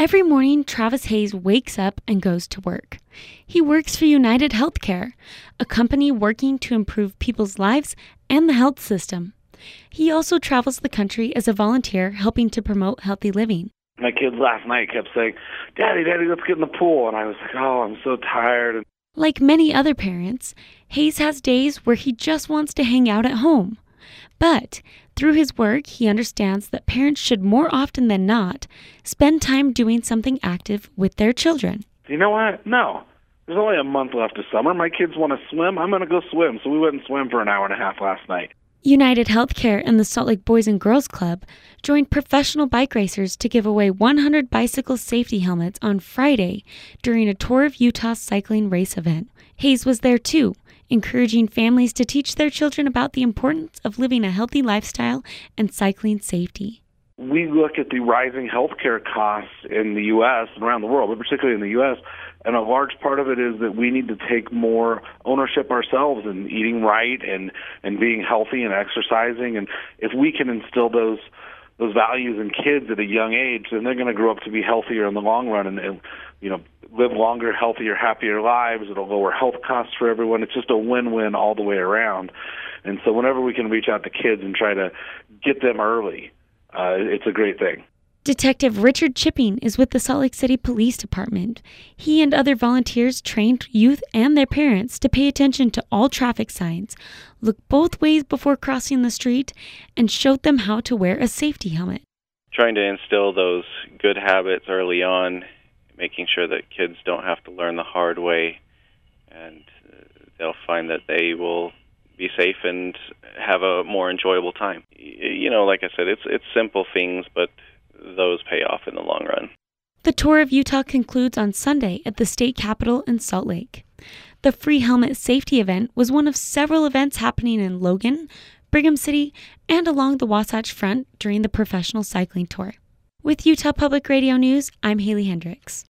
Every morning, Travis Hayes wakes up and goes to work. He works for United Healthcare, a company working to improve people's lives and the health system. He also travels the country as a volunteer helping to promote healthy living. My kids last night kept saying, Daddy, let's get in the pool. And I was like, oh, I'm so tired. Like many other parents, Hayes has days where he just wants to hang out at home. But through his work, he understands that parents should more often than not spend time doing something active with their children. You know what? No. There's only a month left of summer. My kids want to swim. I'm going to go swim. So we went and swam for an hour and a half last night. United Healthcare and the Salt Lake Boys and Girls Club joined professional bike racers to give away 100 bicycle safety helmets on Friday during a Tour of Utah cycling race event. Hayes was there too, encouraging families to teach their children about the importance of living a healthy lifestyle and cycling safety. We look at the rising healthcare costs in the U.S. and around the world, but particularly in the U.S., and a large part of it is that we need to take more ownership ourselves in eating right and being healthy and exercising. And if we can instill those values in kids at a young age, then they're going to grow up to be healthier in the long run and live longer, healthier, happier lives. It'll lower health costs for everyone. It's just a win-win all the way around. And so whenever we can reach out to kids and try to get them early, it's a great thing. Detective Richard Chipping is with the Salt Lake City Police Department. He and other volunteers trained youth and their parents to pay attention to all traffic signs, look both ways before crossing the street, and showed them how to wear a safety helmet. Trying to instill those good habits early on, making sure that kids don't have to learn the hard way, and they'll find that they will be safe and have a more enjoyable time. Like I said, it's simple things, but those pay off in the long run. The Tour of Utah concludes on Sunday at the state capitol in Salt Lake. The free helmet safety event was one of several events happening in Logan, Brigham City, and along the Wasatch Front during the professional cycling tour. With Utah Public Radio News, I'm Haley Hendricks.